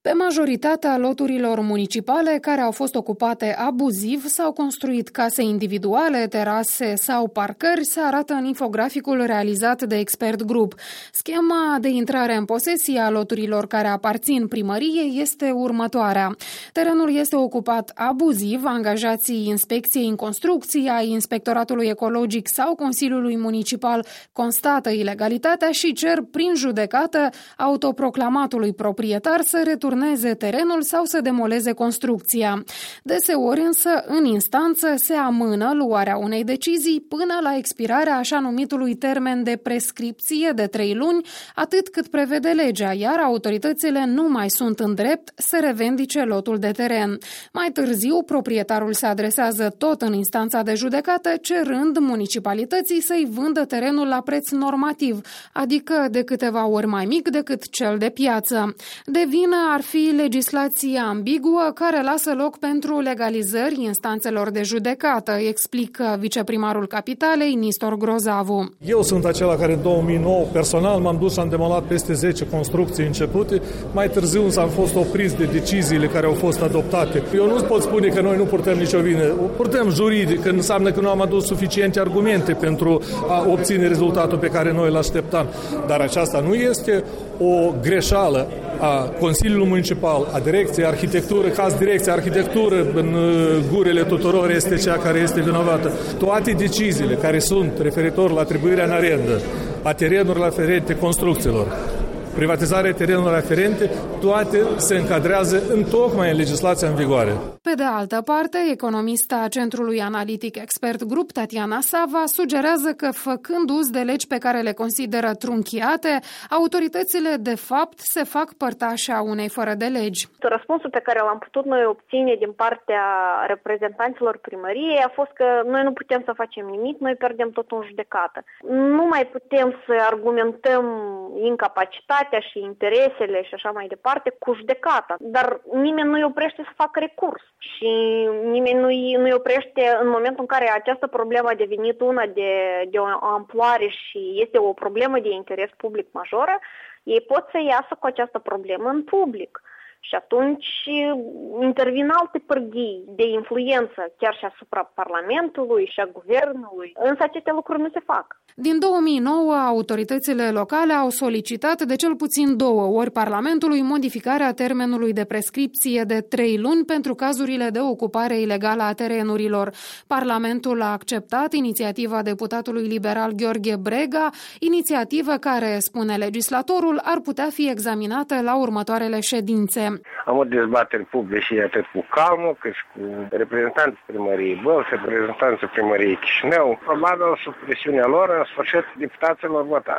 Pe majoritatea loturilor municipale care au fost ocupate abuziv s-au construit case individuale, terase sau parcări, se arată în infograficul realizat de Expert Group. Schema de intrare în posesie a loturilor care aparțin primăriei este următoarea. Terenul este ocupat abuziv, angajații Inspecției în Construcții, ai Inspectoratului Ecologic sau Consiliului Municipal constată ilegalitatea și cer prin judecată autoproclamatului proprietar să returneze terenul sau să demoleze construcția. Deseori însă, în instanță, se amână luarea unei decizii până la expirarea așa numitului termen de prescripție de 3 luni, atât cât prevede legea, iar autoritățile nu mai sunt în drept să revendice lotul de teren. Mai târziu, proprietarul se adresează tot în instanța de judecată, cerând municipalității să-i vândă terenul la preț normativ, adică de câteva ori mai mic decât cel de piață. De vină ar fi legislația ambiguă care lasă loc pentru legalizări instanțelor de judecată, explică viceprimarul Capitalei, Nistor Grozavu. Eu sunt acela care în 2009 personal m-am dus și am demolat peste 10 construcții începute, mai târziu însă am fost opriți de deciziile care au fost adoptate. Eu nu pot spune că noi nu purtăm nicio vină, o purtăm juridic, înseamnă că nu am adus suficiente argumente pentru a obține rezultatul pe care noi îl așteptam. Dar aceasta nu este o greșeală a Consiliului Municipal, a Direcției Arhitectură, caz Direcția Arhitectură în gurile tuturor este cea care este vinovată. Toate deciziile care sunt referitor la atribuirea în arendă a terenurilor aferente construcțiilor, privatizarea terenurilor aferente, toate se încadrează tocmai în legislația în vigoare. Pe de altă parte, economista Centrului Analitic Expert Group, Tatiana Sava, sugerează că, făcând uz de legi pe care le consideră trunchiate, autoritățile, de fapt, se fac părtași a unei fără de legi. Răspunsul pe care l-am putut noi obține din partea reprezentanților primăriei a fost că noi nu putem să facem nimic, noi pierdem totul în judecată. Nu mai putem să argumentăm incapacitatea și interesele și așa mai departe cu judecata, dar nimeni nu-i oprește să facă recurs. Și nimeni nu-i oprește în momentul în care această problemă a devenit una de o amploare și este o problemă de interes public majoră, ei pot să iasă cu această problemă în public. Și atunci intervin alte pârghii de influență, chiar și asupra Parlamentului și a Guvernului. Însă aceste lucruri nu se fac. Din 2009, autoritățile locale au solicitat de cel puțin 2 ori Parlamentului modificarea termenului de prescripție de 3 luni pentru cazurile de ocupare ilegală a terenurilor. Parlamentul a acceptat inițiativa deputatului liberal Gheorghe Brega, inițiativă care, spune legislatorul, ar putea fi examinată la următoarele ședințe. Am avut dezbateri publice atât cu Calmul, cât și cu reprezentanții primăriei Bălți, reprezentanții primăriei Chișinău. Probabil, sub presiunea lor, în sfârșit, deputaților vota.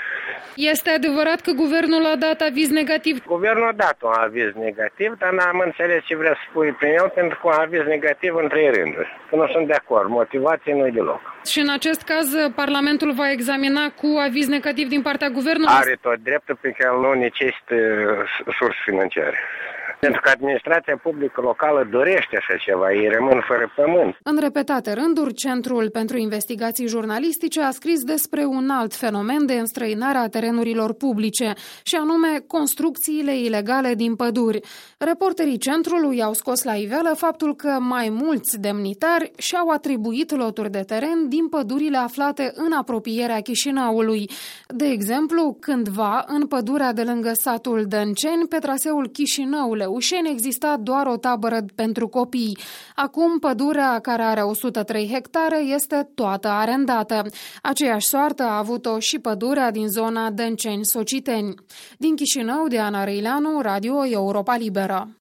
Este adevărat că guvernul a dat aviz negativ? Guvernul a dat un aviz negativ, dar n-am înțeles ce vrea să spui prin el, pentru că un aviz negativ în 3 rânduri. Că nu sunt de acord, motivație nu-i deloc. Și în acest caz, Parlamentul va examina cu aviz negativ din partea guvernului? Are tot dreptul pe care nu necesită surse financiare. Pentru că administrația publică locală dorește așa ceva, ei rămân fără pământ. În repetate rânduri, Centrul pentru Investigații Jurnalistice a scris despre un alt fenomen de înstrăinare a terenurilor publice, și anume construcțiile ilegale din păduri. Reporterii Centrului au scos la iveală faptul că mai mulți demnitari și-au atribuit loturi de teren din pădurile aflate în apropierea Chișinăului. De exemplu, cândva, în pădurea de lângă satul Dănceni, pe traseul Chișinău-Leușeni, exista doar o tabără pentru copii. Acum, pădurea, care are 103 hectare, este toată arendată. Aceeași soartă a avut-o și pădurea din zona Dănceni-Sociteni. Din Chișinău, Diana Răileanu, Radio Europa Liberă.